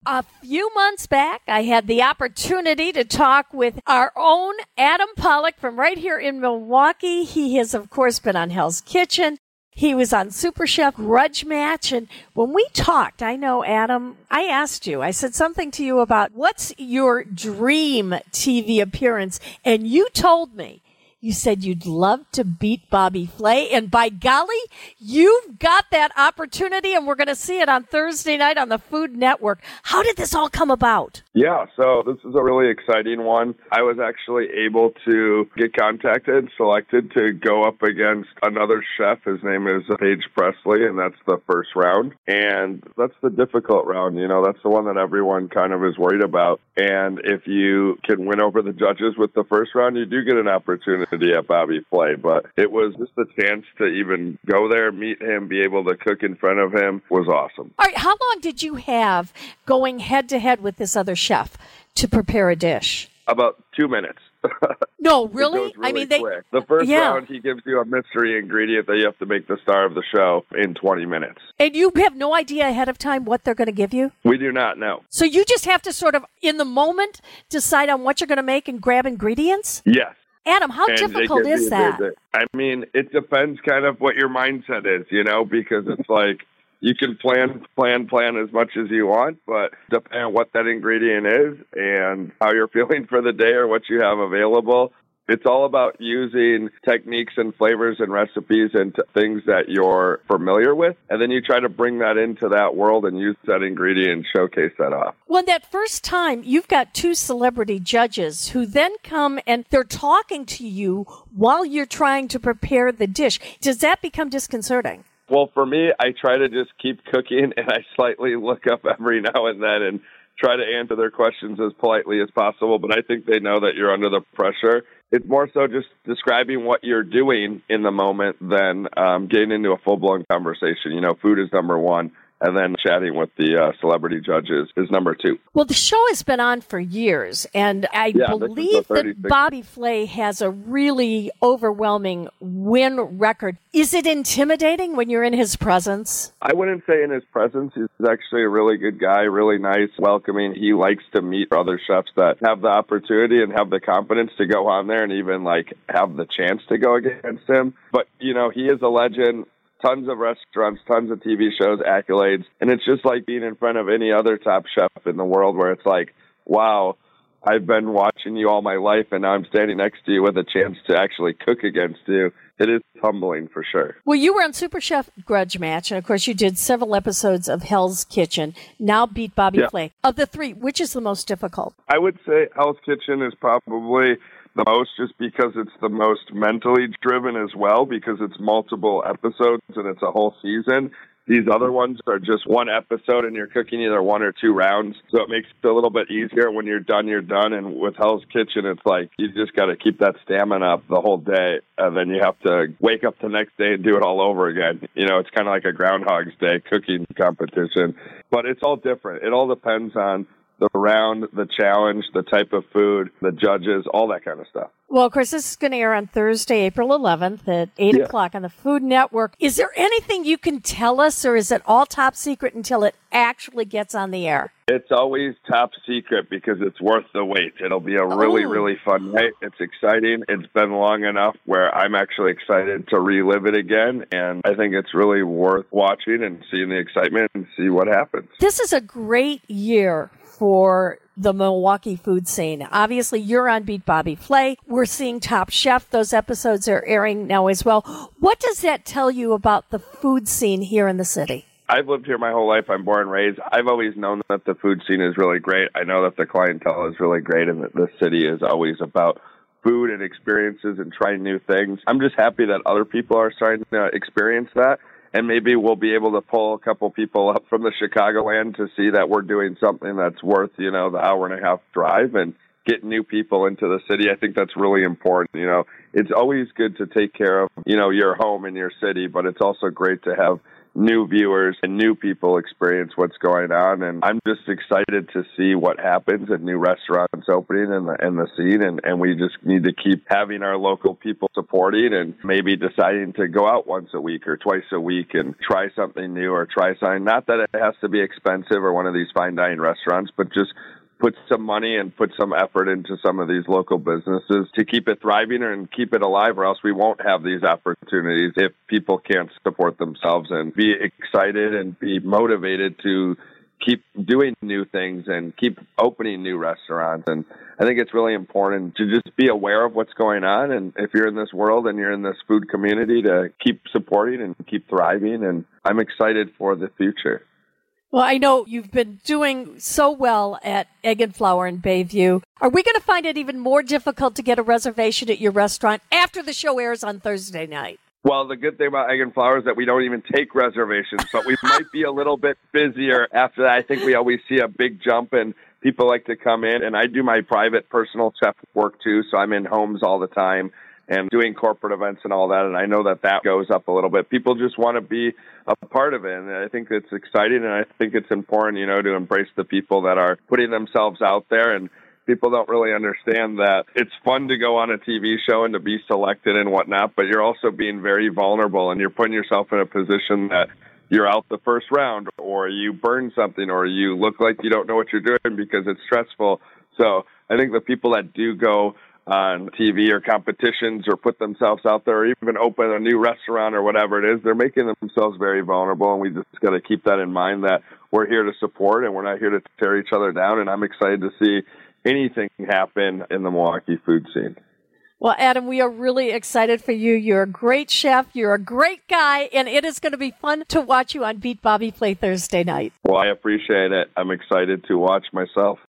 A few months back, I had the opportunity to talk with our own Adam Pollock from right here in Milwaukee. He has, of course, been on Hell's Kitchen. He was on Super Chef Grudge Match. And when we talked, I know, Adam, I asked you, I said something to you about what's your dream TV appearance? And you told me, you said you'd love to beat Bobby Flay, and by golly, you've got that opportunity, and we're going to see it on Thursday night on the Food Network. How did this all come about? Yeah, so this is a really exciting one. I was actually able to get contacted, selected to go up against another chef. His name is Paige Presley, and that's the first round. And that's the difficult round. You know, that's the one that everyone kind of is worried about. And if you can win over the judges with the first round, you do get an opportunity at Bobby Flay, but it was just a chance to even go there, meet him, be able to cook in front of him was awesome. All right, how long did you have going head-to-head with this other chef to prepare a dish? About 2 minutes. No, really? Really I mean, quick. The first round, he gives you a mystery ingredient that you have to make the star of the show in 20 minutes. And you have no idea ahead of time what they're going to give you? We do not know. So you just have to sort of, in the moment, decide on what you're going to make and grab ingredients? Yes. Adam, how difficult is that? I mean, it depends kind of what your mindset is, you know, because it's like you can plan as much as you want, but depending on what that ingredient is and how you're feeling for the day or what you have available, it's all about using techniques and flavors and recipes and things that you're familiar with. And then you try to bring that into that world and use that ingredient and showcase that off. Well, that first time, you've got two celebrity judges who then come and they're talking to you while you're trying to prepare the dish. Does that become disconcerting? Well, for me, I try to just keep cooking and I slightly look up every now and then and try to answer their questions as politely as possible. But I think they know that you're under the pressure. It's more so just describing what you're doing in the moment than getting into a full-blown conversation. You know, food is number one, and then chatting with the celebrity judges is number two. Well, the show has been on for years, and I believe that Bobby Flay has a really overwhelming win record. Is it intimidating when you're in his presence? I wouldn't say in his presence. He's actually a really good guy, really nice, welcoming. He likes to meet other chefs that have the opportunity and have the confidence to go on there and even like have the chance to go against him. But, you know, he is a legend. Tons of restaurants, tons of TV shows, accolades. And it's just like being in front of any other top chef in the world where it's like, wow, I've been watching you all my life and now I'm standing next to you with a chance to actually cook against you. It is humbling for sure. Well, you were on Super Chef Grudge Match, and of course you did several episodes of Hell's Kitchen. Now beat Bobby Flay. Of the three, which is the most difficult? I would say Hell's Kitchen is probably the most, just because it's the most mentally driven as well, because it's multiple episodes and it's a whole season. These other ones are just one episode and you're cooking either one or two rounds. So it makes it a little bit easier. When you're done, you're done. And with Hell's Kitchen, it's like you just got to keep that stamina up the whole day. And then you have to wake up the next day and do it all over again. You know, it's kind of like a Groundhog's Day cooking competition. But it's all different. It all depends on the round, the challenge, the type of food, the judges, all that kind of stuff. Well, of course, this is going to air on Thursday, April 11th at 8 o'clock on the Food Network. Is there anything you can tell us, or is it all top secret until it actually gets on the air? It's always top secret because it's worth the wait. It'll be a really, really fun night. It's exciting. It's been long enough where I'm actually excited to relive it again, and I think it's really worth watching and seeing the excitement and see what happens. This is a great year for the Milwaukee food scene. Obviously, you're on Beat Bobby Flay. We're seeing Top Chef. Those episodes are airing now as well. What does that tell you about the food scene here in the city? I've lived here my whole life. I'm born and raised. I've always known that the food scene is really great. I know that the clientele is really great and that the city is always about food and experiences and trying new things. I'm just happy that other people are starting to experience that. And maybe we'll be able to pull a couple people up from the Chicagoland to see that we're doing something that's worth, you know, the hour and a half drive and get new people into the city. I think that's really important. You know, it's always good to take care of, you know, your home and your city, but it's also great to have new viewers and new people experience what's going on. And I'm just excited to see what happens at new restaurants opening in the scene. And we just need to keep having our local people supporting and maybe deciding to go out once a week or twice a week and try something new or try something. Not that it has to be expensive or one of these fine dining restaurants, but just put some money and put some effort into some of these local businesses to keep it thriving and keep it alive, or else we won't have these opportunities if people can't support themselves and be excited and be motivated to keep doing new things and keep opening new restaurants. And I think it's really important to just be aware of what's going on. And if you're in this world and you're in this food community, to keep supporting and keep thriving. And I'm excited for the future. Well, I know you've been doing so well at Egg and Flour in Bayview. Are we going to find it even more difficult to get a reservation at your restaurant after the show airs on Thursday night? Well, the good thing about Egg and Flour is that we don't even take reservations, but we might be a little bit busier after that. I think we always see a big jump and people like to come in. And I do my private personal chef work too, so I'm in homes all the time and doing corporate events and all that. And I know that goes up a little bit. People just want to be a part of it. And I think it's exciting. And I think it's important, to embrace the people that are putting themselves out there. And people don't really understand that it's fun to go on a TV show and to be selected and whatnot, but you're also being very vulnerable and you're putting yourself in a position that you're out the first round or you burn something or you look like you don't know what you're doing because it's stressful. So I think the people that do go on TV or competitions or put themselves out there or even open a new restaurant or whatever it is, they're making themselves very vulnerable. And we just got to keep that in mind that we're here to support and we're not here to tear each other down. And I'm excited to see anything happen in the Milwaukee food scene. Well, Adam, we are really excited for you. You're a great chef. You're a great guy. And it is going to be fun to watch you on Beat Bobby Flay Thursday night. Well, I appreciate it. I'm excited to watch myself.